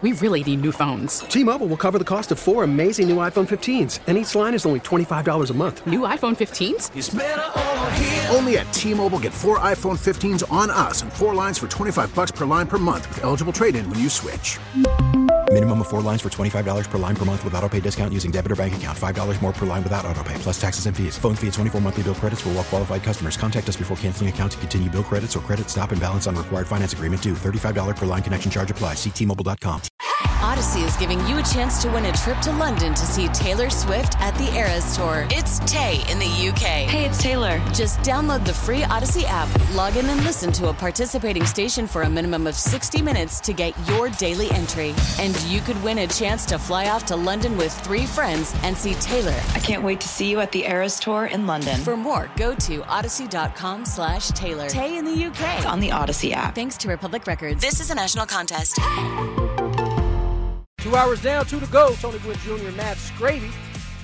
We really need new phones. T-Mobile will cover the cost of 4 amazing new iPhone 15s, and each line is only $25 a month. New iPhone 15s? It's better over here. Only at T-Mobile, get 4 iPhone 15s on us and 4 lines for $25 per line per month with eligible trade-in when you switch. Minimum of 4 lines for $25 per line per month with autopay discount using debit or bank account. $5 more per line without autopay, plus taxes and fees. Phone fee at 24 monthly bill credits for well-qualified customers. Contact us before canceling account to continue bill credits or credit stop and balance on required finance agreement due. $35 per line connection charge applies. See T-Mobile.com. Odyssey is giving you a chance to win a trip to London to see Taylor Swift at the Eras Tour. It's Tay in the UK. Hey, it's Taylor. Just download the free Odyssey app, log in and listen to a participating station for a minimum of 60 minutes to get your daily entry. And you could win a chance to fly off to London with 3 friends and see Taylor. I can't wait to see you at the Eras Tour in London. For more, go to odyssey.com/Taylor. Tay in the UK. It's on the Odyssey app. Thanks to Republic Records. This is a national contest. 2 hours down, 2 to go. Tony Gwynn Jr., Matt Scravy,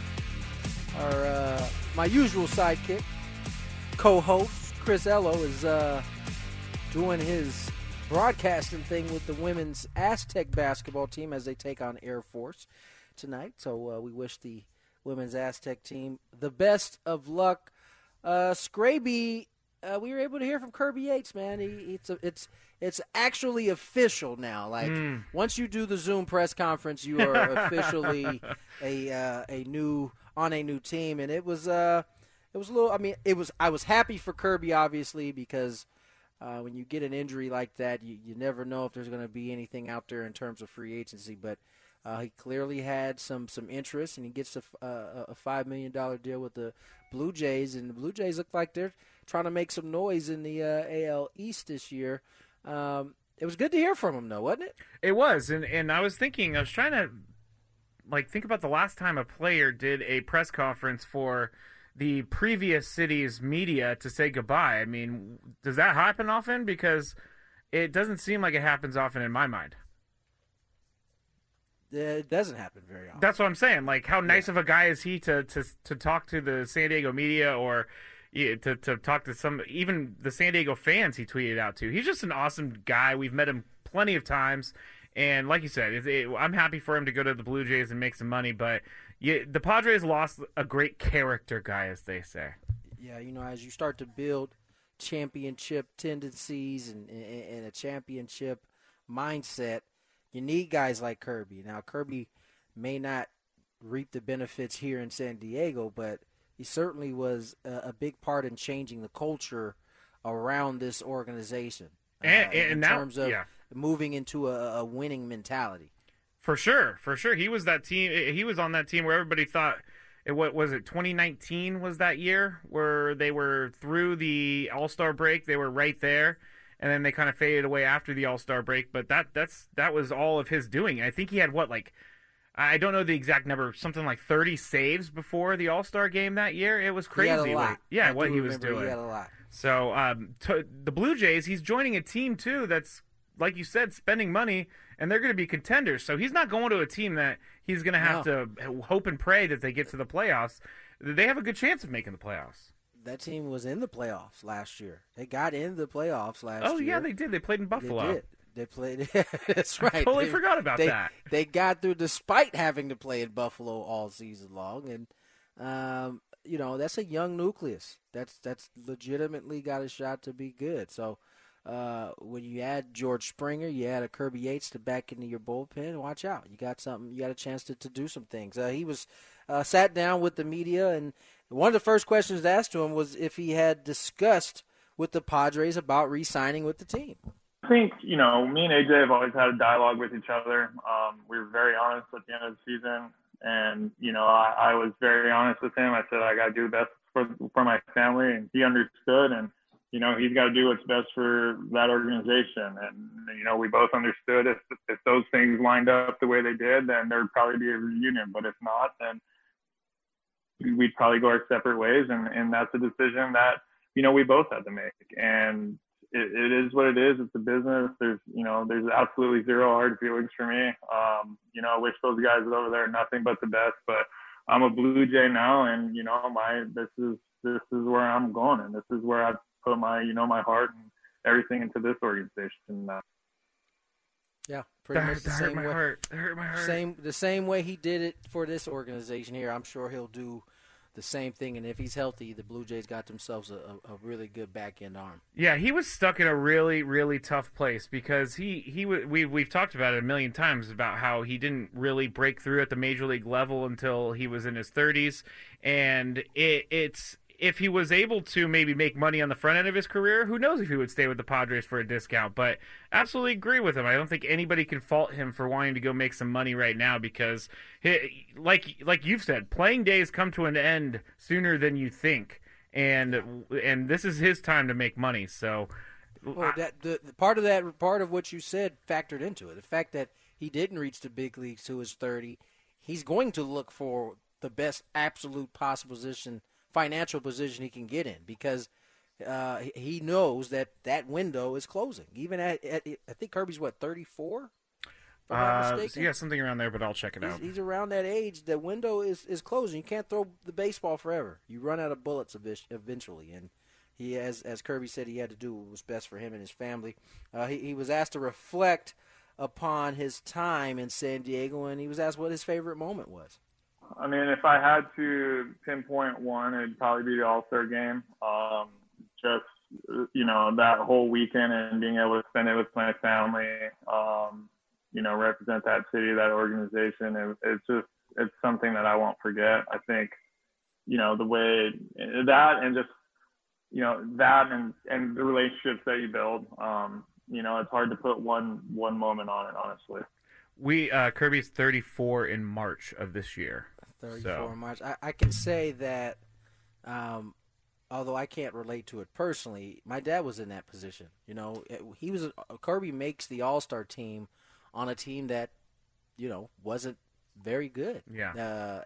my usual sidekick, co-host. Chris Ello is doing his broadcasting thing with the women's Aztec basketball team as they take on Air Force tonight. So we wish the women's Aztec team the best of luck. Scraby, we were able to hear from Kirby Yates, man. It's actually official now. Like once you do the Zoom press conference, you are officially a new team, and it was a little. I mean, I was happy for Kirby, obviously, because when you get an injury like that, you never know if there's going to be anything out there in terms of free agency. But he clearly had some interest, and he gets a $5 million deal with the Blue Jays, and the Blue Jays look like they're trying to make some noise in the AL East this year. It was good to hear from him, though, wasn't it? It was, and I was trying to think about the last time a player did a press conference for the previous city's media to say goodbye. I mean, does that happen often? Because it doesn't seem like it happens often in my mind. It doesn't happen very often. That's what I'm saying. Like, how nice of a guy is he to talk to the San Diego media or to talk to even the San Diego fans he tweeted out to. He's just an awesome guy. We've met him plenty of times. And like you said, I'm happy for him to go to the Blue Jays and make some money. But the Padres lost a great character guy, as they say. Yeah, as you start to build championship tendencies and a championship mindset, you need guys like Kirby. Now, Kirby may not reap the benefits here in San Diego, but he certainly was a big part in changing the culture around this organization in terms of moving into a winning mentality. For sure. He was that team. He was on that team where everybody thought, what was it, 2019 was that year where they were through the All-Star break. They were right there, and then they kind of faded away after the All-Star break. But that was all of his doing. I think he had I don't know the exact number, something like 30 saves before the All-Star game that year. It was crazy. He had a lot. What he was doing. He had a lot. So the Blue Jays, he's joining a team, too, that's, like you said, spending money, and they're going to be contenders. So he's not going to a team that he's going to have to hope and pray that they get to the playoffs. They have a good chance of making the playoffs. That team was in the playoffs last year. They got in the playoffs last year. Oh, yeah, they did. They played in Buffalo. They did. They played. That's right. I totally forgot about that. They got through despite having to play in Buffalo all season long, and that's a young nucleus. That's legitimately got a shot to be good. So when you add George Springer, you add a Kirby Yates to back into your bullpen. Watch out! You got something. You got a chance to do some things. He was sat down with the media, and one of the first questions asked to him was if he had discussed with the Padres about re-signing with the team. I think, me and AJ have always had a dialogue with each other. We were very honest at the end of the season. And, I was very honest with him. I said, I got to do the best for my family. And he understood. And, he's got to do what's best for that organization. And, we both understood if those things lined up the way they did, then there'd probably be a reunion. But if not, then we'd probably go our separate ways. And that's a decision that, we both had to make. And it is what it is. It's a business. There's absolutely zero hard feelings for me. I wish those guys over there nothing but the best, but I'm a Blue Jay now, and this is where I'm going, and this is where I've put my my heart and everything into this organization. Yeah, pretty much the That hurt same my way. heart. That hurt my heart. The same way he did it for this organization here. I'm sure he'll do the same thing. And if he's healthy, the Blue Jays got themselves a really good back end arm. Yeah, he was stuck in a really, really tough place because we've talked about it a million times about how he didn't really break through at the major league level until he was in his 30s, and it's if he was able to maybe make money on the front end of his career, who knows if he would stay with the Padres for a discount. But absolutely agree with him. I don't think anybody can fault him for wanting to go make some money right now because, like you've said, playing days come to an end sooner than you think, and this is his time to make money. So, well, part of what you said factored into it. The fact that he didn't reach the big leagues to his 30, he's going to look for the best absolute possible financial position he can get in because he knows that window is closing. Even at I think Kirby's 34? If I'm not mistaken. Yeah, something around there, but I'll check it out. He's around that age. The window is closing. You can't throw the baseball forever. You run out of bullets eventually. And he, as Kirby said, he had to do what was best for him and his family. He was asked to reflect upon his time in San Diego, and he was asked what his favorite moment was. I mean, if I had to pinpoint one, it'd probably be the All-Star game. Just, that whole weekend and being able to spend it with my family, represent that city, that organization. It's something that I won't forget. I think, the way that and just, that and the relationships that you build, it's hard to put one moment on it, honestly. Kirby's 34 in March of this year. 34 in March. I can say that, although I can't relate to it personally, my dad was in that position. Kirby makes the All-Star team on a team that, wasn't very good. Yeah.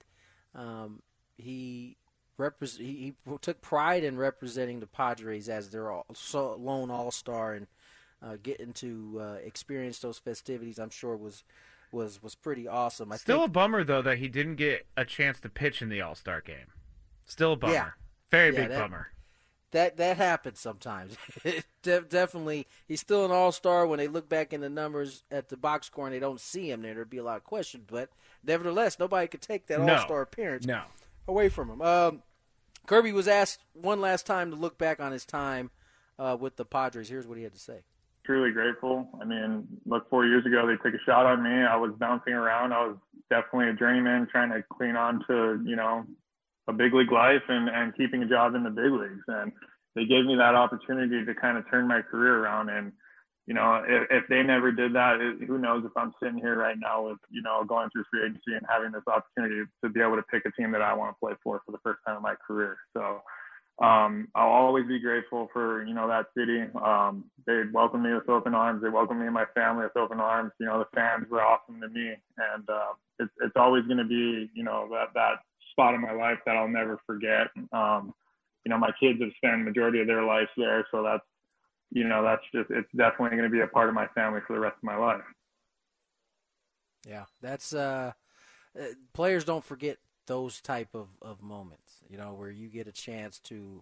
He took pride in representing the Padres as their lone All-Star and getting to experience those festivities. I'm sure was pretty awesome. Still a bummer though that he didn't get a chance to pitch in the All-Star game. Still a bummer. Yeah. Very big bummer. That happens sometimes. Definitely, he's still an All-Star. When they look back in the numbers at the box score and they don't see him there'd be a lot of questions. But nevertheless, nobody could take that All-Star appearance away from him. Kirby was asked one last time to look back on his time with the Padres. Here's what he had to say. Truly grateful. I mean, 4 years ago, they took a shot on me. I was bouncing around. I was definitely a journeyman trying to clean on to, a big league life and keeping a job in the big leagues. And they gave me that opportunity to kind of turn my career around. And, if they never did that, who knows if I'm sitting here right now with, going through free agency and having this opportunity to be able to pick a team that I want to play for the first time in my career. So, I'll always be grateful for, that city. They welcomed me with open arms. They welcomed me and my family with open arms. The fans were awesome to me. And it's always going to be, that spot in my life that I'll never forget. My kids have spent the majority of their lives there. So it's definitely going to be a part of my family for the rest of my life. Yeah, that's players don't forget those type of moments, where you get a chance to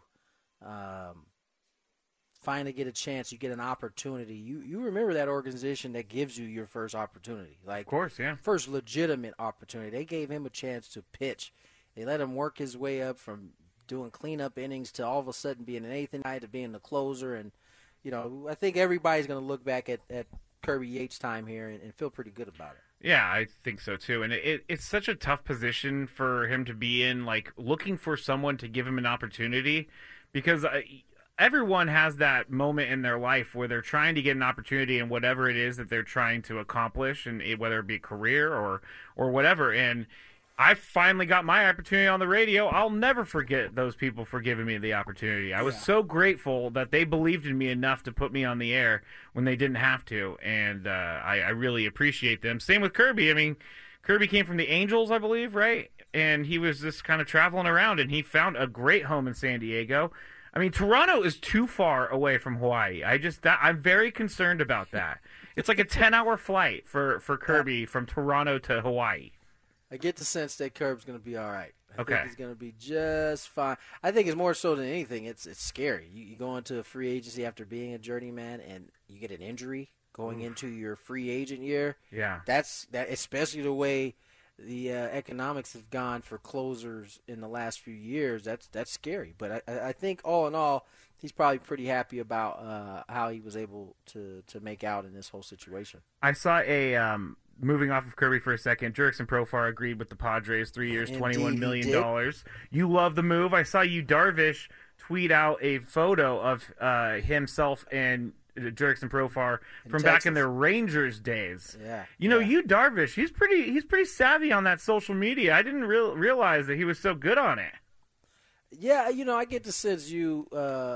finally get a chance, you get an opportunity. You remember that organization that gives you your first opportunity. Of course, yeah. First legitimate opportunity. They gave him a chance to pitch. They let him work his way up from doing cleanup innings to all of a sudden being an eighth inning guy to being the closer. And, I think everybody's going to look back at Kirby Yates' time here and feel pretty good about it. Yeah, I think so too. And it's such a tough position for him to be in, looking for someone to give him an opportunity, because everyone has that moment in their life where they're trying to get an opportunity in whatever it is that they're trying to accomplish, and whether it be a career or whatever. And I finally got my opportunity on the radio. I'll never forget those people for giving me the opportunity. I was so grateful that they believed in me enough to put me on the air when they didn't have to, and I really appreciate them. Same with Kirby. I mean, Kirby came from the Angels, I believe, right? And he was just kind of traveling around, and he found a great home in San Diego. I mean, Toronto is too far away from Hawaii. I'm very concerned about that. It's like a 10-hour flight for Kirby from Toronto to Hawaii. I get the sense that Kirb's going to be all right. I Okay. think he's going to be just fine. I think it's more so than anything, it's scary. You go into a free agency after being a journeyman and you get an injury. going into your free agent year. Yeah. That's especially the way the economics have gone for closers in the last few years. That's scary. But I think all in all, he's probably pretty happy about how he was able to make out in this whole situation. I saw a moving off of Kirby for a second. Jurickson Profar agreed with the Padres, 3 years, $21 million. You love the move. I saw you, Darvish, tweet out a photo of himself and Jurickson Profar from back in their Rangers days. Yeah. You Darvish, he's pretty savvy on that social media. I didn't realize that he was so good on it. Yeah, I get the sense you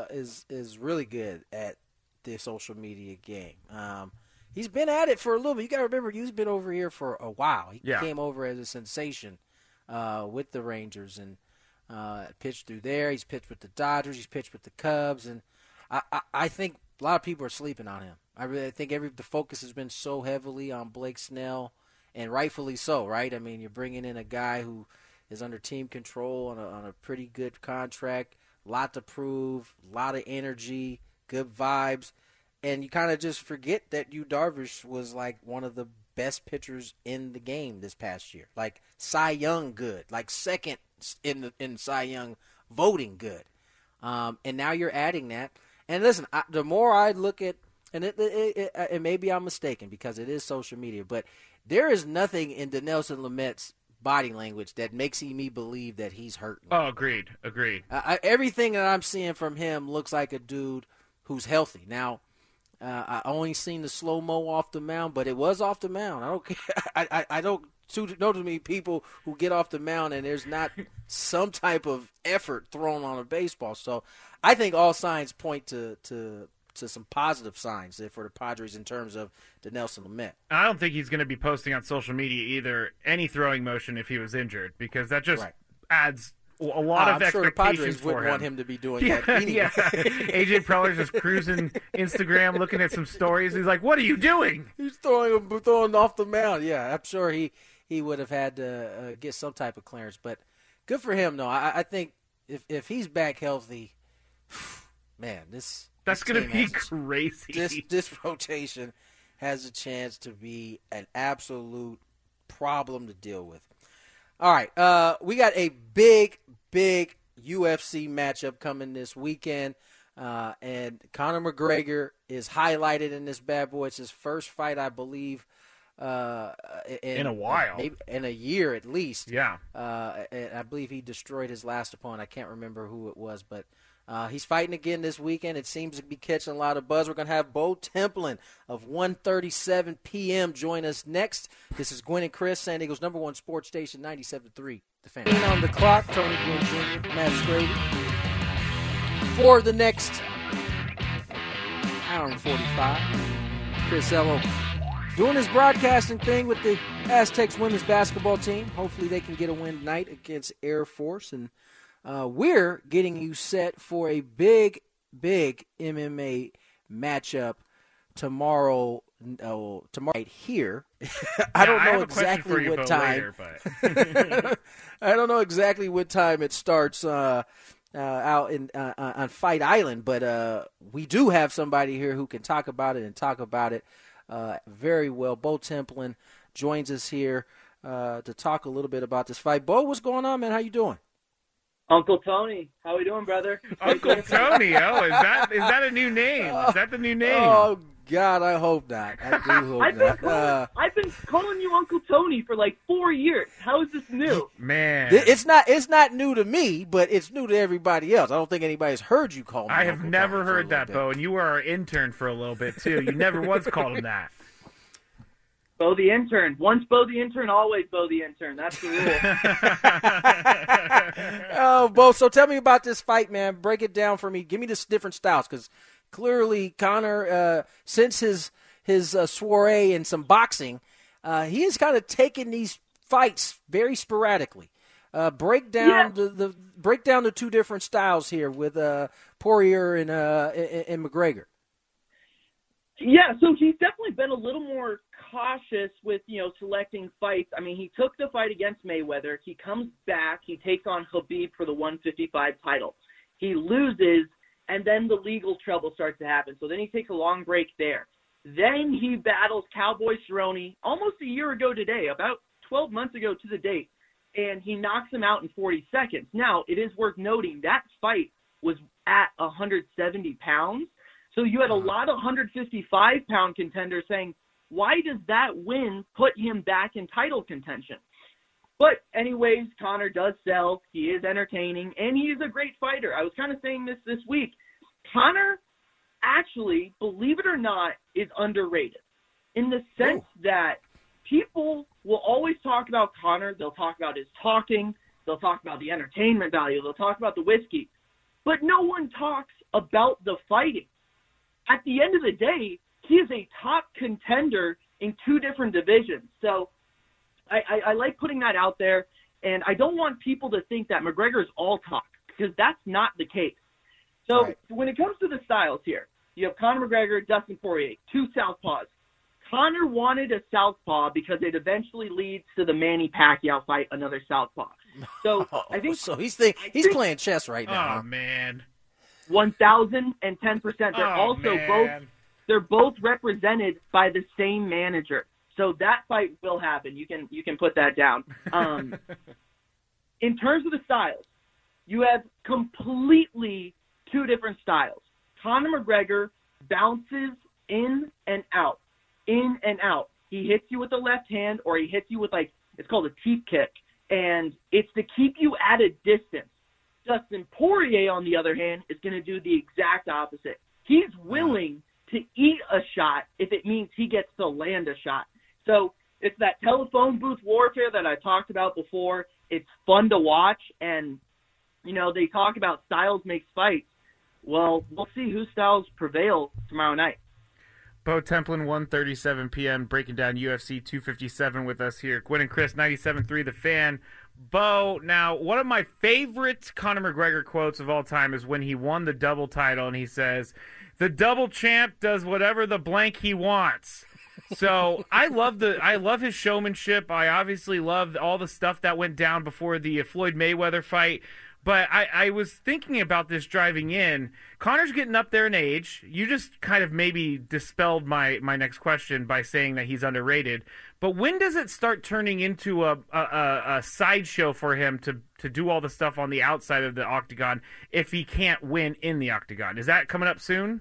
is really good at the social media game. He's been at it for a little bit. You got to remember, he's been over here for a while. He came over as a sensation with the Rangers and pitched through there. He's pitched with the Dodgers. He's pitched with the Cubs. And I think a lot of people are sleeping on him. I really think the focus has been so heavily on Blake Snell, and rightfully so, right? I mean, you're bringing in a guy who is under team control on a pretty good contract, a lot to prove, a lot of energy, good vibes. And you kind of just forget that Yu Darvish was like one of the best pitchers in the game this past year. Like Cy Young good, like second in Cy Young voting good. And now you're adding that. And listen, the more I look at, and maybe I'm mistaken because it is social media, but there is nothing in Dinelson Lamet's body language that makes me believe that he's hurting. Oh, agreed. Everything that I'm seeing from him looks like a dude who's healthy. Now, I only seen the slow-mo off the mound, but it was off the mound. I don't care. I don't know too many people who get off the mound and there's not some type of effort thrown on a baseball. So I think all signs point to some positive signs for the Padres in terms of Dinelson Lamet. I don't think he's going to be posting on social media either any throwing motion if he was injured, because that just adds a lot of expectations sure the Padres for wouldn't him. want him to be doing that anyway. Yeah. AJ Preller's just cruising Instagram, looking at some stories. He's like, "What are you doing?" He's throwing off the mound. Yeah, I'm sure he would have had to get some type of clearance. But good for him, though. I think if he's back healthy, man, that's going to be crazy. This rotation has a chance to be an absolute problem to deal with. All right, we got a big UFC matchup coming this weekend, and Conor McGregor is highlighted in this bad boy. It's his first fight, I believe, in a while, maybe in a year at least. Yeah. And I believe he destroyed his last opponent. I can't remember who it was, but he's fighting again this weekend. It seems to be catching a lot of buzz. We're going to have Bo Templin of 1:37 p.m. join us next. This is Gwen and Chris, San Diego's #1 sports station, 97.3 The Fan. On the clock, Tony Gwynn Jr., Matt Scrady. For the next hour and 45, Chris Ello doing his broadcasting thing with the Aztecs women's basketball team. Hopefully they can get a win tonight against Air Force. And we're getting you set for a big MMA matchup tomorrow night here. I don't know exactly what time. I don't know exactly what time it starts out on Fight Island, but we do have somebody here who can talk about it very well. Bo Templin joins us here to talk a little bit about this fight. Bo, what's going on, man? How you doing? Uncle Tony, how we doing, brother? Uncle Tony, is that a new name? Is that the new name? Oh God, I hope not. I do hope not. I've been calling you Uncle Tony for like 4 years. How is this new? Man, it's not new to me, but it's new to everybody else. I don't think anybody's heard you call me. I have Uncle never Tony heard that, Bo, and you were our intern for a little bit too. You never once called him that. Bo the intern. Once Bo the intern, always Bo the intern. That's the rule. Oh, Bo, so tell me about this fight, man. Break it down for me. Give me the different styles, because clearly Conor, since his soiree in some boxing, he has kind of taken these fights very sporadically. Break down the two different styles here with Poirier and McGregor. Yeah, so he's definitely been a little more cautious with, selecting fights. I mean, he took the fight against Mayweather. He comes back. He takes on Khabib for the 155 title. He loses, and then the legal trouble starts to happen. So then he takes a long break there. Then he battles Cowboy Cerrone almost a year ago today, about 12 months ago to the date, and he knocks him out in 40 seconds. Now, it is worth noting that fight was at 170 pounds, so you had a lot of 155-pound contenders saying, why does that win put him back in title contention? But anyways, Conor does sell. He is entertaining, and he is a great fighter. I was kind of saying this week. Conor actually, believe it or not, is underrated in the sense that people will always talk about Conor. They'll talk about his talking. They'll talk about the entertainment value. They'll talk about the whiskey. But no one talks about the fighting. At the end of the day, he is a top contender in 2 different divisions. So I like putting that out there, and I don't want people to think that McGregor is all talk, because that's not the case. So when it comes to the styles here, you have Conor McGregor, Dustin Poirier, 2 southpaws. Conor wanted a southpaw because it eventually leads to the Manny Pacquiao fight, another southpaw. So I think so. He's playing chess right now. Oh man, 1,010%. They're both represented by the same manager. So that fight will happen. You can put that down. In terms of the styles, you have completely 2 different styles. Conor McGregor bounces in and out. He hits you with the left hand, or he hits you with, it's called a teep kick, and it's to keep you at a distance. Dustin Poirier, on the other hand, is going to do the exact opposite. He's willing to eat a shot if it means he gets to land a shot. So it's that telephone booth warfare that I talked about before. It's fun to watch, and, they talk about styles makes fights. Well, we'll see whose styles prevail tomorrow night. Bo Templin, 1:37 p.m., breaking down UFC 257 with us here. Gwynn and Chris, 97.3 The Fan. Bo, now, one of my favorite Conor McGregor quotes of all time is when he won the double title, and he says, "The double champ does whatever the blank he wants." So I love his showmanship. I obviously love all the stuff that went down before the Floyd Mayweather fight. But I was thinking about this driving in. Conor's getting up there in age. You just kind of maybe dispelled my next question by saying that he's underrated. But when does it start turning into a sideshow for him to do all the stuff on the outside of the octagon if he can't win in the octagon? Is that coming up soon?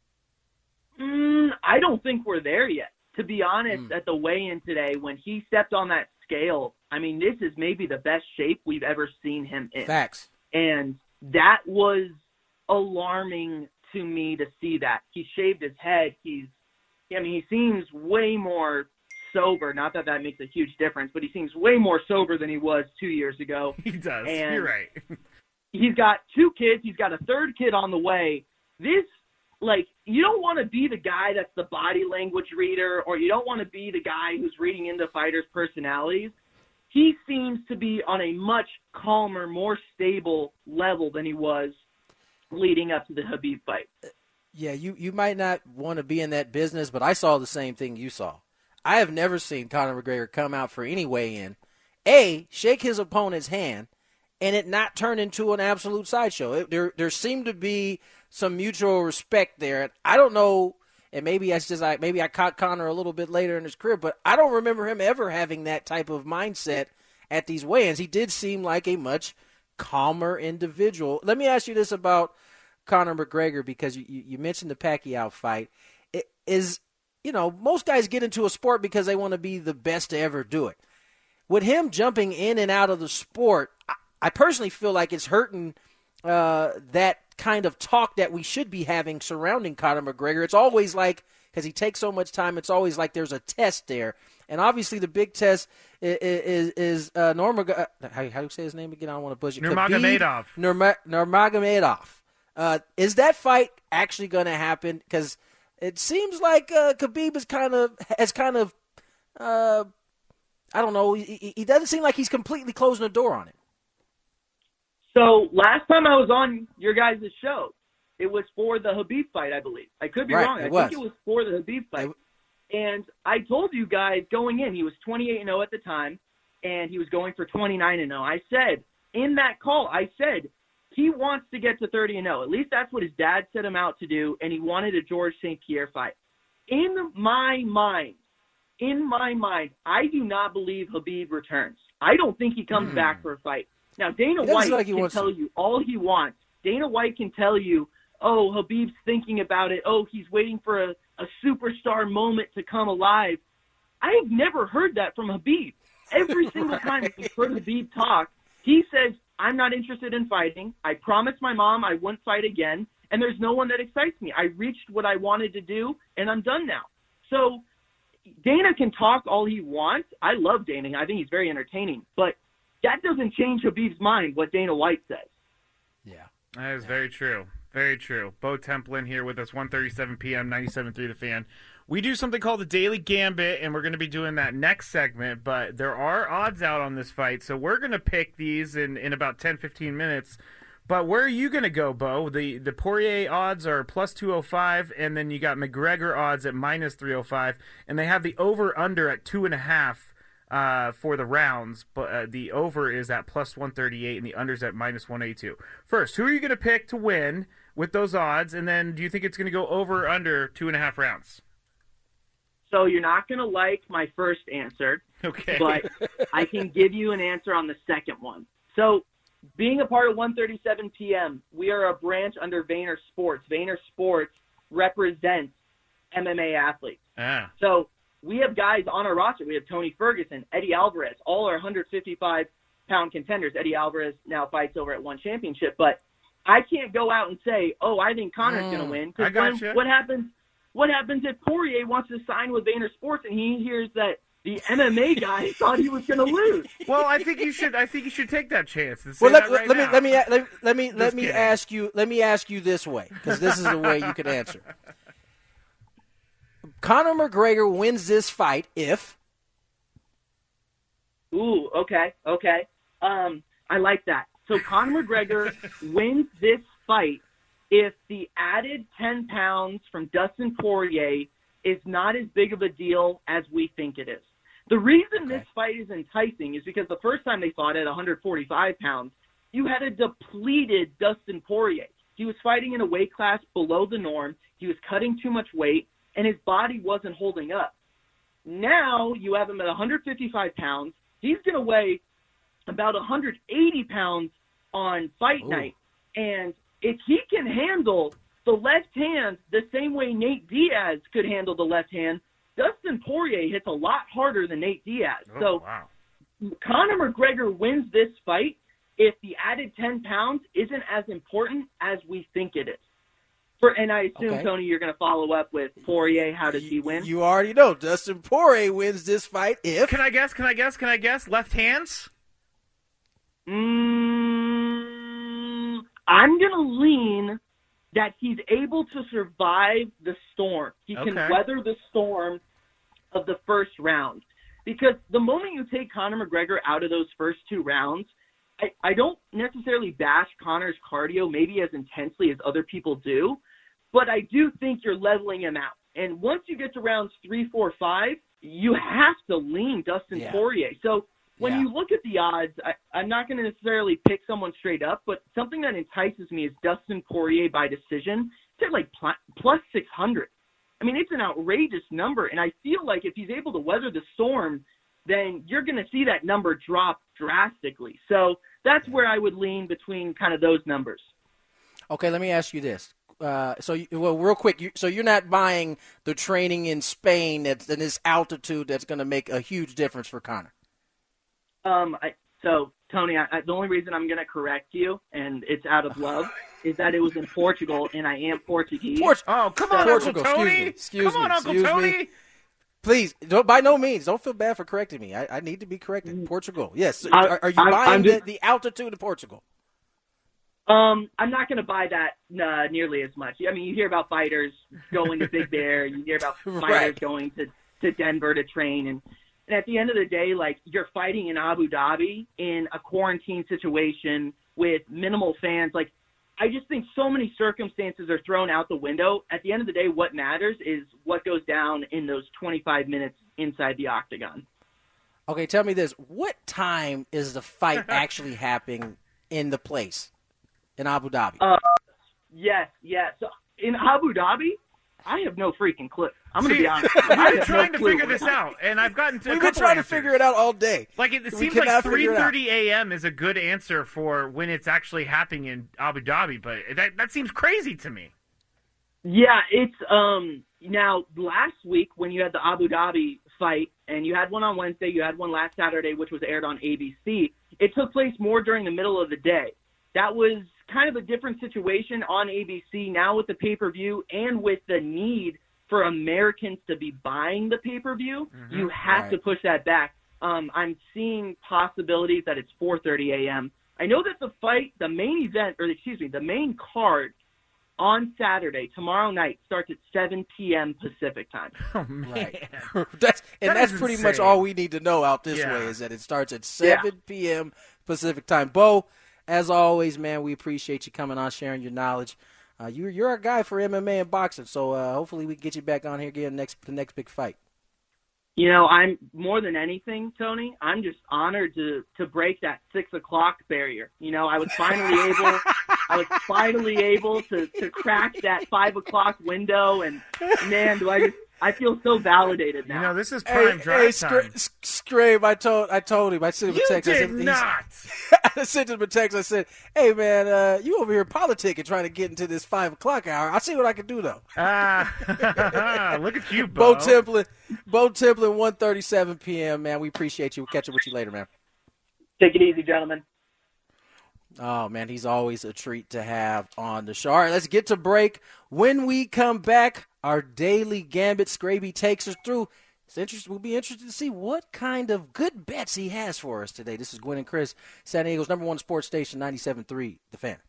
I don't think we're there yet. To be honest, at the weigh-in today, when he stepped on that scale, I mean, this is maybe the best shape we've ever seen him in. Facts. And that was alarming to me to see that. He shaved his head. He seems way more sober. Not that that makes a huge difference, but he seems way more sober than he was 2 years ago. He does. And you're right. He's got 2 kids. He's got a 3rd kid on the way. You don't want to be the guy that's the body language reader, or you don't want to be the guy who's reading into fighters' personalities. He seems to be on a much calmer, more stable level than he was leading up to the Khabib fight. Yeah, you might not want to be in that business, but I saw the same thing you saw. I have never seen Conor McGregor come out for any weigh-in, shake his opponent's hand, and it not turn into an absolute sideshow. There seemed to be some mutual respect there. I don't know, and maybe that's just maybe I caught Conor a little bit later in his career, but I don't remember him ever having that type of mindset at these weigh-ins. He did seem like a much calmer individual. Let me ask you this about Conor McGregor, because you mentioned the Pacquiao fight. It is, most guys get into a sport because they want to be the best to ever do it. With him jumping in and out of the sport, I personally feel like it's hurting that kind of talk that we should be having surrounding Conor McGregor. It's always like, because he takes so much time, it's always like there's a test there. And obviously the big test is Nurmagomedov. How do you say his name again? I don't want to butcher it. Nurmagomedov. Nurmagomedov. Is that fight actually going to happen? Because it seems like Khabib is kind of I don't know. He doesn't seem like he's completely closing the door on it. So last time I was on your guys' show, it was for the Khabib fight, I believe. I could be wrong. I think it was for the Khabib fight. And I told you guys going in, he was 28-0 at the time, and he was going for 29-0. I said, in that call, he wants to get to 30-0. At least that's what his dad set him out to do, and he wanted a George St. Pierre fight. in my mind, I do not believe Khabib returns. I don't think he comes back for a fight. Now, Dana White can tell you all he wants. Dana White can tell you, oh, Khabib's thinking about it. Oh, he's waiting for a superstar moment to come alive. I have never heard that from Khabib. Every single time we've heard Khabib talk, he says, I'm not interested in fighting. I promised my mom I wouldn't fight again, and there's no one that excites me. I reached what I wanted to do, and I'm done now. So Dana can talk all he wants. I love Dana. I think he's very entertaining. But that doesn't change Khabib's mind, what Dana White says. Yeah. That is very true. Very true. Bo Templin here with us, 1:37 p.m., 97.3 The Fan. We do something called the Daily Gambit, and we're going to be doing that next segment, but there are odds out on this fight, so we're going to pick these in about 10, 15 minutes. But where are you going to go, Bo? The Poirier odds are plus 205, and then you got McGregor odds at minus 305, and they have the over-under at 2.5 for the rounds, but the over is at plus 138, and the under's at minus 182. First, who are you going to pick to win with those odds, and then do you think it's going to go over or under 2.5 rounds? So you're not going to like my first answer, okay, but I can give you an answer on the second one. So being a part of 1:37 p.m., we are a branch under Vayner Sports. Vayner Sports represents MMA athletes. So we have guys on our roster. We have Tony Ferguson, Eddie Alvarez, all are 155-pound contenders. Eddie Alvarez now fights over at One Championship. But I can't go out and say, oh, I think Conor's going to win. Because what happens if Poirier wants to sign with Vayner Sports and he hears that the MMA guy thought he was going to lose? Well, I think you should take that chance. And well, let me ask you this way, because this is the way you could answer. Conor McGregor wins this fight if. Ooh, okay. I like that. So Conor McGregor wins this fight if the added 10 pounds from Dustin Poirier is not as big of a deal as we think it is. The reason this fight is enticing is because the first time they fought at 145 pounds, you had a depleted Dustin Poirier. He was fighting in a weight class below the norm. He was cutting too much weight, and his body wasn't holding up. Now you have him at 155 pounds. He's going to weigh about 180 pounds on fight night. And if he can handle the left hand the same way Nate Diaz could handle the left hand, Dustin Poirier hits a lot harder than Nate Diaz. Conor McGregor wins this fight if the added 10 pounds isn't as important as we think it is. And I assume, Tony, you're going to follow up with Poirier. How does he win? You already know. Dustin Poirier wins this fight if... Can I guess? Left hands? I'm going to lean that he's able to survive the storm. He can weather the storm of the first round. Because the moment you take Conor McGregor out of those first two rounds, I don't necessarily bash Conor's cardio maybe as intensely as other people do, but I do think you're leveling him out. And once you get to rounds 3, 4, 5, you have to lean Dustin Poirier. So when you look at the odds, I'm not going to necessarily pick someone straight up, but something that entices me is Dustin Poirier by decision. It's at like plus 600. I mean, it's an outrageous number, and I feel like if he's able to weather the storm, then you're going to see that number drop drastically. So that's where I would lean between kind of those numbers. Okay, let me ask you this. Real quick, so you're not buying the training in Spain that's in this altitude that's going to make a huge difference for Conor? So, Tony, the only reason I'm going to correct you, and it's out of love, is that it was in Portugal, and I am Portuguese. Oh, come on, Uncle Tony. Excuse me. Uncle Tony. Please, by no means, don't feel bad for correcting me. I need to be corrected. Portugal, yes. Are you buying the altitude of Portugal? I'm not going to buy that nearly as much. I mean, you hear about fighters going to Big Bear. You hear about fighters going to Denver to train. And at the end of the day, like, you're fighting in Abu Dhabi in a quarantine situation with minimal fans. Like, I just think so many circumstances are thrown out the window. At the end of the day, what matters is what goes down in those 25 minutes inside the octagon. Okay, tell me this. What time is the fight actually happening in the place in Abu Dhabi? Yes. So in Abu Dhabi, I have no freaking clue. I'm going to be honest. I've been trying to figure this out, and I've gotten to. We've been trying to figure it out all day. Like it seems like 3:30 a.m. is a good answer for when it's actually happening in Abu Dhabi, but that seems crazy to me. Yeah, it's now last week when you had the Abu Dhabi fight, and you had one on Wednesday, you had one last Saturday, which was aired on ABC. It took place more during the middle of the day. That was kind of a different situation on ABC now with the pay-per-view and with the need for Americans to be buying the pay-per-view. You have to push that back. I'm seeing possibilities that it's 4:30 a.m. I know that the main card on Saturday, tomorrow night, starts at 7 p.m. Pacific time. Oh, man. Right. That's pretty insane. much all we need to know out this way is that it starts at 7 p.m. Pacific time. Bo, as always, man, we appreciate you coming on, sharing your knowledge. You're a guy for MMA and boxing, so hopefully we can get you back on here again the next big fight. You know, I'm more than anything, Tony, I'm just honored to break that 6 o'clock barrier. You know, I was finally able to crack that 5 o'clock window, and man, I feel so validated now. You know, this is prime drive time. Scrape, I told him. I sent him a text. You did not. I sent him a text. I said, hey, man, you over here politicking trying to get into this 5 o'clock hour. I'll see what I can do, though. Look at you, Bo. Bo Templin, 1:37 p.m., man. We appreciate you. We'll catch up with you later, man. Take it easy, gentlemen. Oh, man, he's always a treat to have on the show. All right, let's get to break. When we come back, our daily gambit, Scraby takes us through. We'll be interested to see what kind of good bets he has for us today. This is Gwen and Chris, San Diego's #1 sports station, 97.3, The Fan.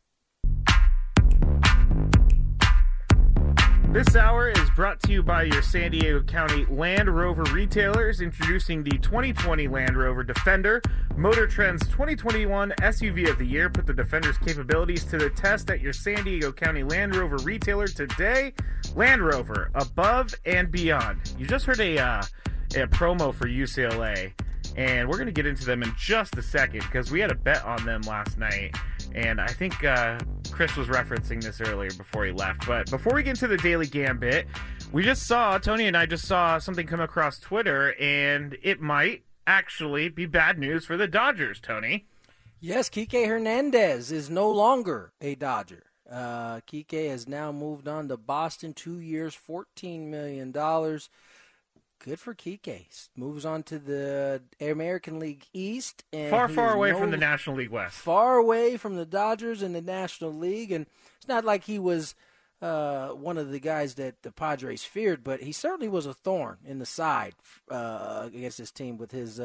This hour is brought to you by your San Diego County Land Rover retailers, introducing the 2020 Land Rover Defender, Motor Trend's 2021 SUV of the Year. Put the Defender's capabilities to the test at your San Diego County Land Rover retailer today. Land Rover, above and beyond. You just heard a promo for UCLA, and we're going to get into them in just a second because we had a bet on them last night. And I think Chris was referencing this earlier before he left. But before we get into the Daily Gambit, Tony and I just saw something come across Twitter, and it might actually be bad news for the Dodgers, Tony. Yes, Kike Hernandez is no longer a Dodger. Kike has now moved on to Boston, 2 years, $14 million. Good for Kike. Moves on to the American League East. And far away from the National League West. Far away from the Dodgers and the National League. And it's not like he was one of the guys that the Padres feared, but he certainly was a thorn in the side against this team with his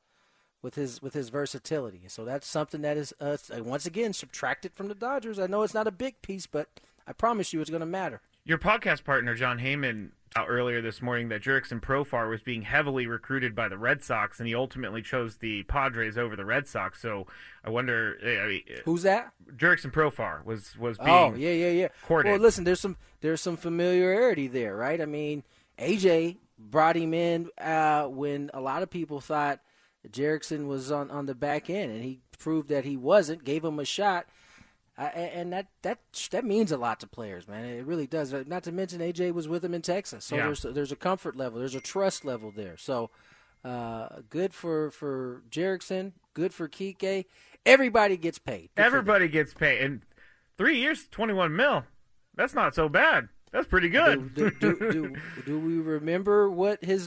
versatility. So that's something that is, once again, subtracted from the Dodgers. I know it's not a big piece, but I promise you it's going to matter. Your podcast partner, John Heyman, out earlier this morning that Jurickson Profar was being heavily recruited by the Red Sox, and he ultimately chose the Padres over the Red Sox. So I wonder, who's that? Jurickson Profar was being courted. Well, listen, there's some familiarity there, right? I mean, AJ brought him in when a lot of people thought Jurickson was on the back end, and he proved that he wasn't. Gave him a shot. And that means a lot to players, man. It really does. Not to mention AJ was with him in Texas, so there's a comfort level, there's a trust level there. So good for Jurickson, good for Kike. Everybody gets paid. Everybody gets paid, and 3 years, $21 million. That's not so bad. That's pretty good. Do we remember what he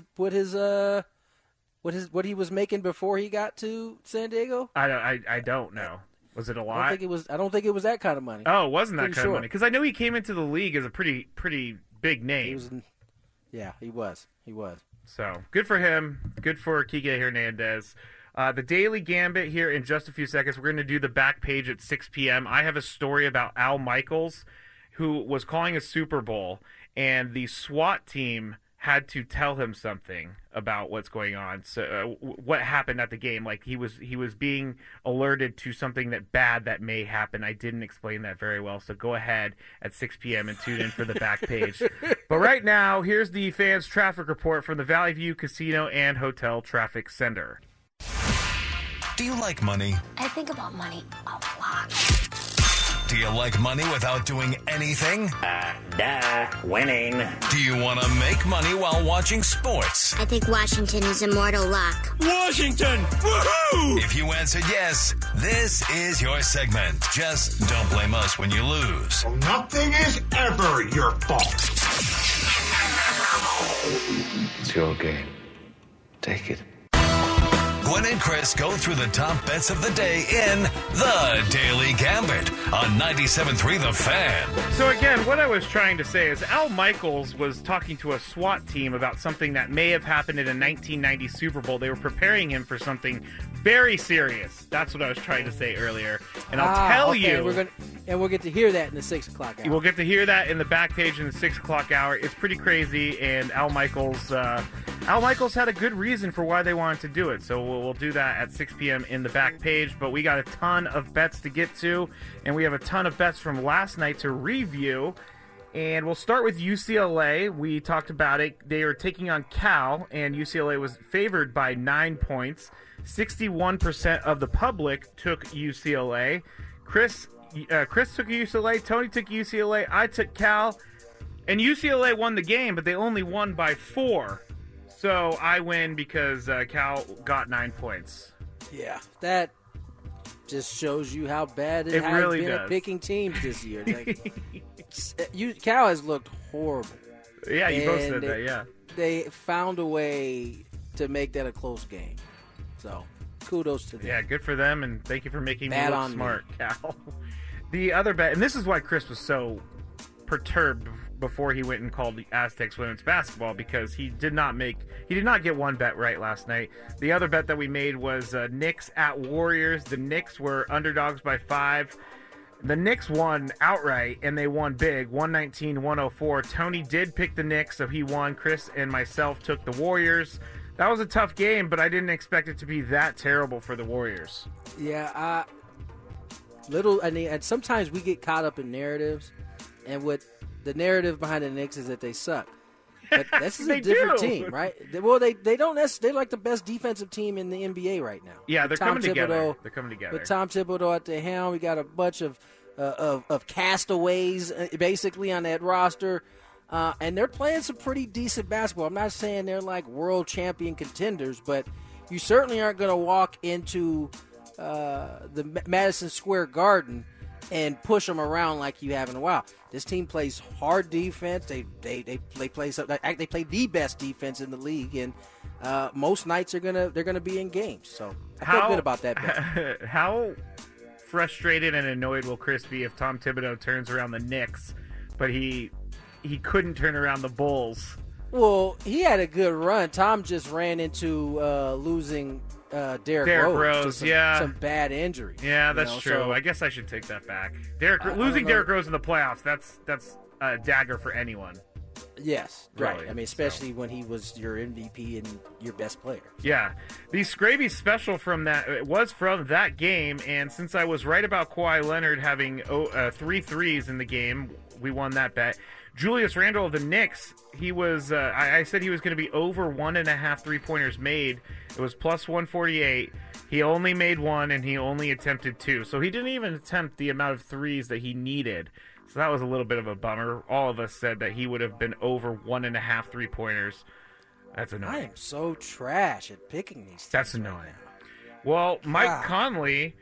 was making before he got to San Diego? I don't know. Was it a lot? I don't think it was that kind of money. Oh, it wasn't that kind of money. Because I know he came into the league as a pretty big name. He was. So, good for him. Good for Kike Hernandez. The Daily Gambit here in just a few seconds. We're going to do the back page at 6 p.m. I have a story about Al Michaels, who was calling a Super Bowl, and the SWAT team had to tell him something about what's going on. So what happened at the game? Like he was being alerted to something bad that may happen. I didn't explain that very well. So go ahead at 6 p.m. and tune in for the back page. But right now, here's the fans' traffic report from the Valley View Casino and Hotel Traffic Center. Do you like money? I think about money a lot. Do you like money without doing anything? Winning. Do you want to make money while watching sports? I think Washington is immortal luck. Washington! Woohoo! If you answered yes, this is your segment. Just don't blame us when you lose. Well, nothing is ever your fault. It's your game. Take it. Gwen and Chris go through the top bets of the day in The Daily Gambit on 97.3 The Fan. So again, what I was trying to say is Al Michaels was talking to a SWAT team about something that may have happened in a 1990 Super Bowl. They were preparing him for something very serious. That's what I was trying to say earlier. And I'll tell you... we'll get to hear that in the 6 o'clock hour. We'll get to hear that in the back page in the 6 o'clock hour. It's pretty crazy, and Al Michaels had a good reason for why they wanted to do it. So we'll do that at 6 p.m. in the back page. But we got a ton of bets to get to, and we have a ton of bets from last night to review. And we'll start with UCLA. We talked about it. They are taking on Cal, and UCLA was favored by 9 points. 61% of the public took UCLA. Chris took UCLA, Tony took UCLA, I took Cal, and UCLA won the game, but they only won by 4. So I win because Cal got 9 points. Yeah, that just shows you how bad it has really been does. At picking teams this year. Cal has looked horrible. Yeah, you both said that, yeah. They found a way to make that a close game. So, kudos to them. Yeah, good for them, and thank you for making me look smart, Cal. The other bet, and this is why Chris was so perturbed before he went and called the Aztecs women's basketball, because he did not get one bet right last night. The other bet that we made was Knicks at Warriors. The Knicks were underdogs by 5. The Knicks won outright, and they won big, 119-104. Tony did pick the Knicks, so he won. Chris and myself took the Warriors. That was a tough game, but I didn't expect it to be that terrible for the Warriors. Yeah, and sometimes we get caught up in narratives, and what the narrative behind the Knicks is that they suck. But this is a different team, right? Well, they don't necessarily. They're like the best defensive team in the NBA right now. Yeah, they're coming together. They're coming together. With Tom Thibodeau at the helm, we got a bunch of castaways basically on that roster. And they're playing some pretty decent basketball. I'm not saying they're like world champion contenders, but you certainly aren't going to walk into the Madison Square Garden and push them around like you have in a while. This team plays hard defense. They play the best defense in the league, and most nights they're gonna be in games. So I feel good about that bet. How frustrated and annoyed will Chris be if Tom Thibodeau turns around the Knicks, but he couldn't turn around the Bulls? Well, he had a good run. Tom just ran into losing Derrick Rose. Some bad injury. Yeah, that's true. So, I guess I should take that back. Losing Derrick Rose in the playoffs, that's a dagger for anyone. Yes, really. Right. I mean, especially when he was your MVP and your best player. Yeah. The Scraby special from that game, and since I was right about Kawhi Leonard having 3 threes in the game, we won that bet. Julius Randle of the Knicks, he was. I said he was going to be over 1.5 3-pointers made. It was plus 148. He only made 1, and he only attempted 2. So he didn't even attempt the amount of threes that he needed. So that was a little bit of a bummer. All of us said that he would have been over 1.5 3-pointers. That's annoying. I am so trash at picking these things. That's annoying. Right, well, Mike Conley,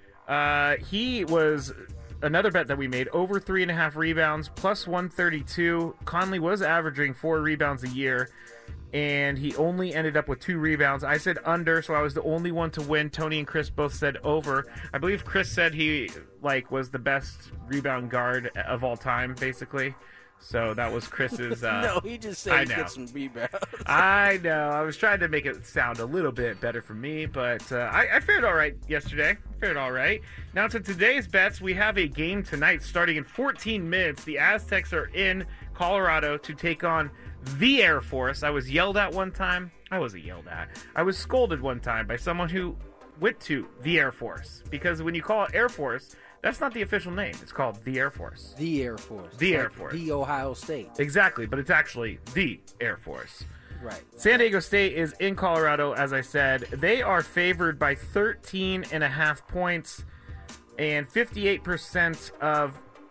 he was another bet that we made, over 3.5 rebounds, plus 132. Conley was averaging 4 rebounds a year, and he only ended up with 2 rebounds. I said under, so I was the only one to win. Tony and Chris both said over. I believe Chris said he was the best rebound guard of all time, basically. So that was Chris's. No, he just said he'd get some rebounds. I know. I was trying to make it sound a little bit better for me, but I fared all right yesterday. Fared all right. Now to today's bets, we have a game tonight starting in 14 minutes. The Aztecs are in Colorado to take on the Air Force. I was yelled at one time. I wasn't yelled at. I was scolded one time by someone who went to the Air Force, because when you call it Air Force, that's not the official name. It's called the Air Force. The Air Force. The Air Force. The Ohio State. Exactly, but it's actually the Air Force. Right. San Diego State is in Colorado, as I said. They are favored by 13.5 points, and 58% of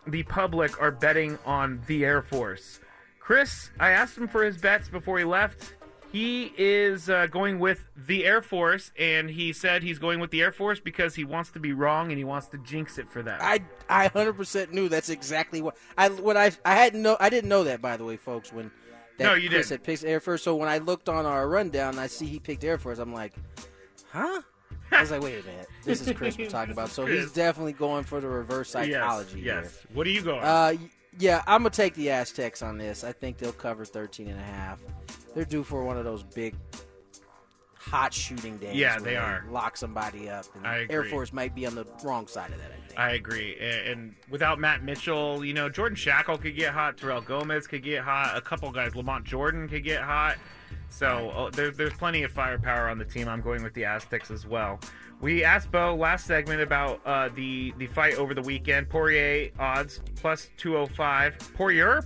the public are betting on the Air Force. Chris, I asked him for his bets before he left. He is going with the Air Force, and he said he's going with the Air Force because he wants to be wrong and he wants to jinx it for them. I 100% knew that's exactly what I didn't know that, by the way, folks. When you Chris didn't. had picked Air Force, so when I looked on our rundown, I see he picked Air Force. I'm like, huh? I was like, wait a minute, this is Chris we're talking about. So he's definitely going for the reverse psychology here. Yes. What are you going? Yeah, I'm going to take the Aztecs on this. I think they'll cover 13.5. They're due for one of those big hot shooting days. Yeah, where they are. Lock somebody up. And I agree. Air Force might be on the wrong side of that, I think. I agree. And without Matt Mitchell, Jordan Shackle could get hot. Terrell Gomez could get hot. A couple guys, Lamont Jordan could get hot. So there's plenty of firepower on the team. I'm going with the Aztecs as well. We asked Bo last segment about the fight over the weekend. Poirier odds plus 205. Poirier.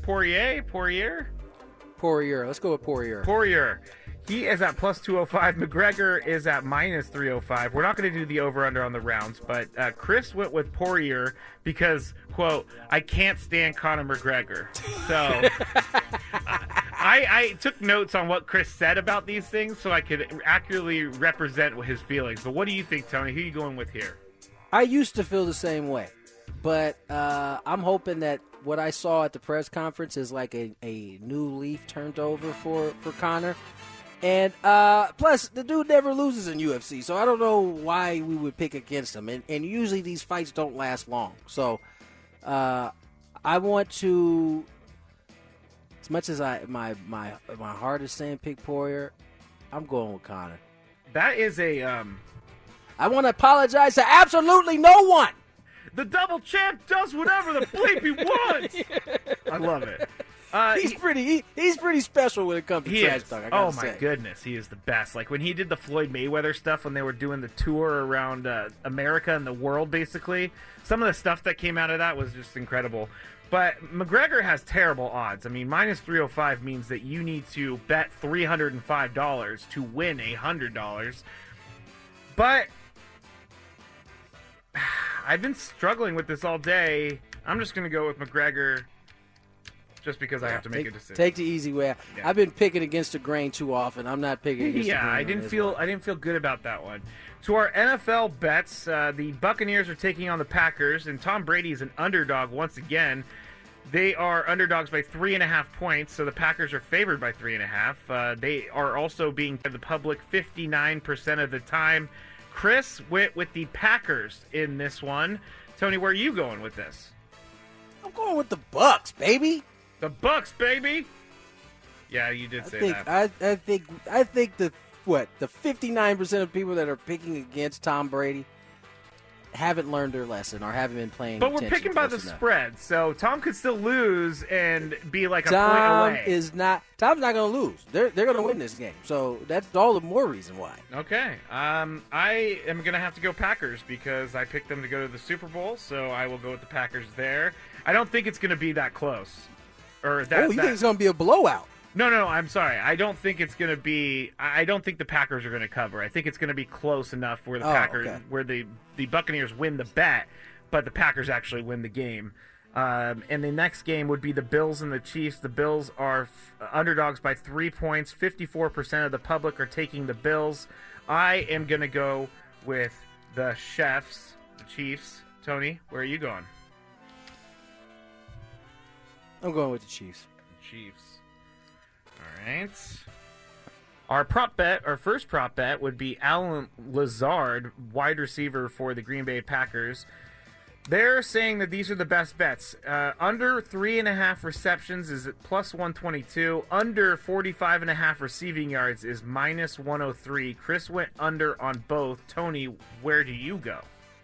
Let's go with Poirier. Poirier. He is at plus 205. McGregor is at minus 305. We're not going to do the over-under on the rounds, but Chris went with Poirier because, quote, I can't stand Conor McGregor. So I took notes on what Chris said about these things so I could accurately represent his feelings. But what do you think, Tony? Who are you going with here? I used to feel the same way, but I'm hoping that what I saw at the press conference is like a new leaf turned over for Conor. And plus, the dude never loses in UFC, so I don't know why we would pick against him. And usually these fights don't last long. So I want to, as much as my heart is saying pick Poirier, I'm going with Conor. That is a I want to apologize to absolutely no one. The double champ does whatever the bleep he wants. I love it. He's pretty special when it comes to trash talk. Oh my goodness, he is the best. Like when he did the Floyd Mayweather stuff when they were doing the tour around America and the world, basically, some of the stuff that came out of that was just incredible. But McGregor has terrible odds. I mean, minus 305 means that you need to bet $305 to win $100. But I've been struggling with this all day. I'm just going to go with McGregor. Just because I have to make a decision. Take the easy way out. Yeah. I've been picking against the grain too often. I'm not picking against the grain. I didn't feel good about that one. To our NFL bets, the Buccaneers are taking on the Packers, and Tom Brady is an underdog once again. They are underdogs by 3.5 points, so the Packers are favored by 3.5. They are also being the public 59% of the time. Chris went with the Packers in this one. Tony, where are you going with this? I'm going with the Bucks, baby. The Bucks, baby. Yeah, you did say that. I think the 59% of people that are picking against Tom Brady haven't learned their lesson or haven't been playing. But we're picking by the spread, so Tom could still lose and be like a point away. Tom's not going to lose. They're going to win this game, so that's all the more reason why. Okay, I am going to have to go Packers because I picked them to go to the Super Bowl, so I will go with the Packers there. I don't think it's going to be that close. You think it's going to be a blowout? No, I'm sorry. I don't think it's going to be. I don't think the Packers are going to cover. I think it's going to be close enough where where the Buccaneers win the bet, but the Packers actually win the game. And the next game would be the Bills and the Chiefs. The Bills are underdogs by 3 points. 54% of the public are taking the Bills. I am going to go with the Chiefs. Tony, where are you going? I'm going with the Chiefs. All right. Our first prop bet would be Alan Lazard, wide receiver for the Green Bay Packers. They're saying that these are the best bets. Under 3.5 receptions is at plus 122. Under 45.5 receiving yards is minus 103. Chris went under on both. Tony, where do you go?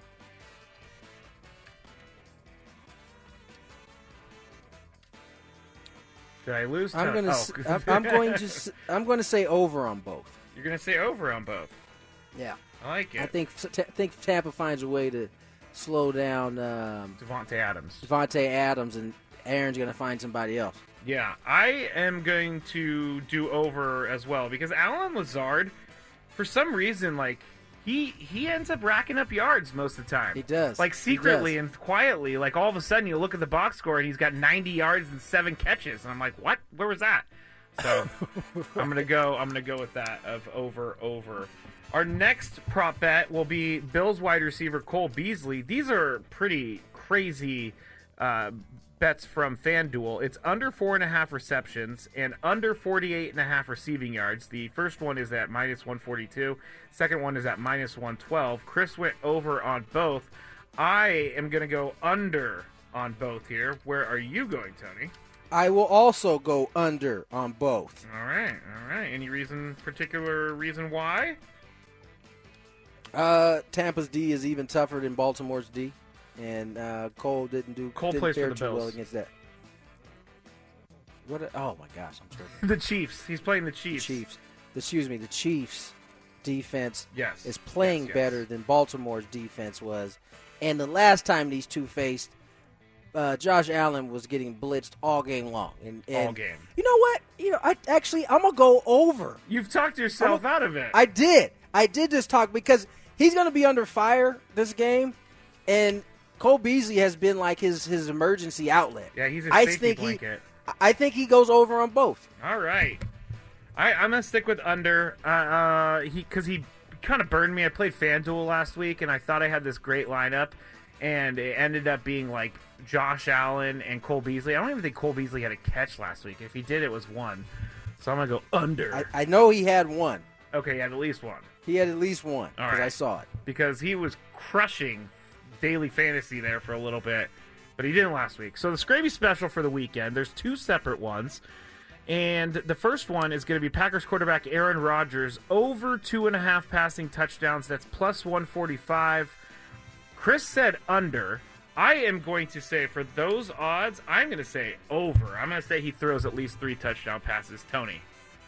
Did I lose? I'm going to say over on both. You're going to say over on both. Yeah, I like it. I think Tampa finds a way to slow down Devontae Adams, and Aaron's going to find somebody else. Yeah, I am going to do over as well because Alan Lazard, for some reason, like he ends up racking up yards most of the time. He does. Like secretly and quietly. Like all of a sudden you look at the box score and he's got 90 yards and 7 catches. And I'm like, what? Where was that? So I'm gonna go with that of over. Our next prop bet will be Bills wide receiver Cole Beasley. These are pretty crazy bets from FanDuel. It's under 4.5 receptions and under 48.5 receiving yards. The first one is at -142. Second one is at -112. Chris went over on both. I am going to go under on both here. Where are you going, Tony? I will also go under on both. All right. Any particular reason why? Tampa's D is even tougher than Baltimore's D. And Cole didn't plays fare for the too well Bills against that. Oh my gosh, I'm struggling. The Chiefs. He's playing the Chiefs. The Chiefs defense yes. is playing better than Baltimore's defense was. And the last time these two faced, Josh Allen was getting blitzed all game long. And all game. You know what? I'm gonna go over. You've talked yourself out of it. I did just talk because he's gonna be under fire this game, and Cole Beasley has been like his emergency outlet. Yeah, he's a safety blanket. I think he goes over on both. All right. I'm going to stick with under because he kind of burned me. I played FanDuel last week, and I thought I had this great lineup, and it ended up being like Josh Allen and Cole Beasley. I don't even think Cole Beasley had a catch last week. If he did, it was one. So I'm going to go under. I know he had one. Okay, he had at least one. He had at least one because I saw it. Because he was crushing daily fantasy there for a little bit, but he didn't last week. So the Scraby special for the weekend, there's 2 separate ones, and the first one is going to be Packers quarterback Aaron Rodgers over 2.5 passing touchdowns. That's plus 145. Chris said under. I am going to say for those odds, I'm going to say over. I'm going to say he throws at least 3 touchdown passes. Tony?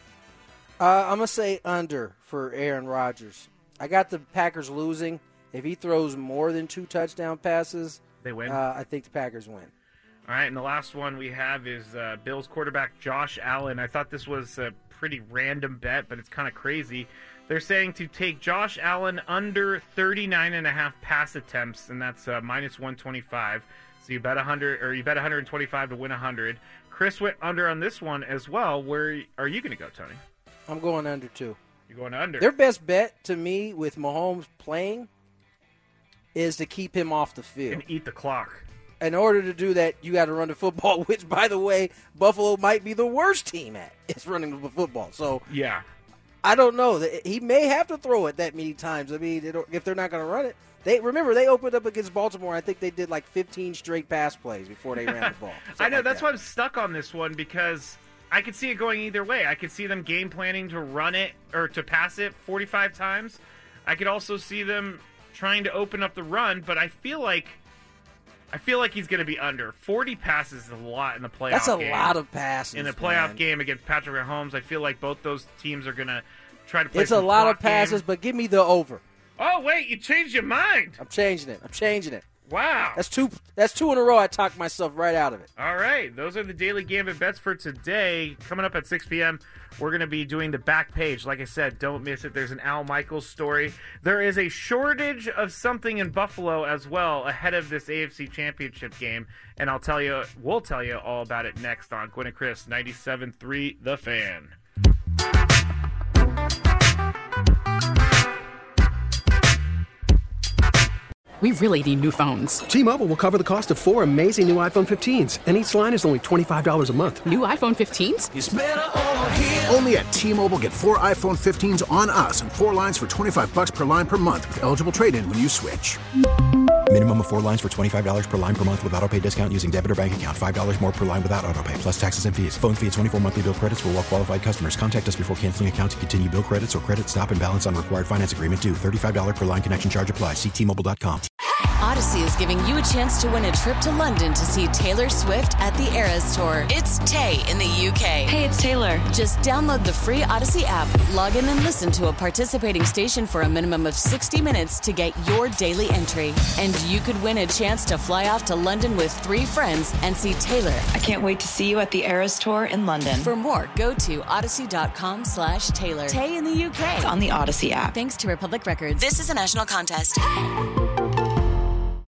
I'm going to say under for Aaron Rodgers. I got the Packers losing. If he throws more than 2 touchdown passes, they win. I think the Packers win. All right, and the last one we have is Bills quarterback Josh Allen. I thought this was a pretty random bet, but it's kind of crazy. They're saying to take Josh Allen under 39.5 pass attempts, and that's -125. So you bet 100, or you bet 125 to win 100. Chris went under on this one as well. Where are you going to go, Tony? I'm going under too. You're going under. Their best bet to me with Mahomes playing is to keep him off the field. And eat the clock. In order to do that, you got to run the football, which, by the way, Buffalo might be the worst team at. It's running the football. So yeah, I don't know. He may have to throw it that many times. I mean, if they're not going to run it. They opened up against Baltimore. I think they did like 15 straight pass plays before they ran the ball. I know. That's why I'm stuck on this one because I could see it going either way. I could see them game planning to run it or to pass it 45 times. I could also see them trying to open up the run, but I feel like he's going to be under. 40 passes is a lot in the playoff game. That's a lot of passes. In a playoff game against Patrick Mahomes, I feel like both those teams are going to try to play It's a lot of passes, but give me the over. Oh, wait, you changed your mind. I'm changing it. Wow. That's two in a row. I talked myself right out of it. All right. Those are the Daily Gambit bets for today. Coming up at 6 p.m., we're going to be doing the back page. Like I said, don't miss it. There's an Al Michaels story. There is a shortage of something in Buffalo as well ahead of this AFC Championship game. And we'll tell you all about it next on Gwynn and Chris, 97.3 The Fan. We really need new phones. T-Mobile will cover the cost of 4 amazing new iPhone 15s, and each line is only $25 a month. New iPhone 15s? It's better over here. Only at T-Mobile, get 4 iPhone 15s on us and 4 lines for $25 per line per month with eligible trade-in when you switch. Minimum of 4 lines for $25 per line per month with auto-pay discount using debit or bank account. $5 more per line without auto-pay, plus taxes and fees. Phone fee at 24 monthly bill credits for well-qualified customers. Contact us before canceling account to continue bill credits or credit stop and balance on required finance agreement due. $35 per line connection charge applies. See T-Mobile.com. Odyssey is giving you a chance to win a trip to London to see Taylor Swift at the Eras Tour. It's Tay in the UK. Hey, it's Taylor. Just download the free Odyssey app, log in and listen to a participating station for a minimum of 60 minutes to get your daily entry. And you could win a chance to fly off to London with 3 friends and see Taylor. I can't wait to see you at the Eras Tour in London. For more, go to odyssey.com/Taylor. Tay in the UK. It's on the Odyssey app. Thanks to Republic Records. This is a national contest.